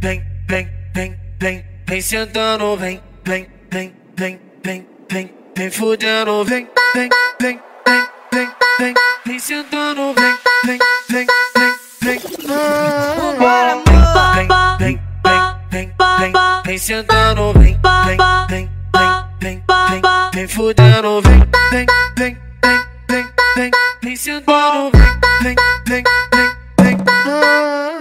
vem sentando, vem fudendo, vem sentando, Vambora, amor. vem sentando, vem fudendo, vem sentando, vem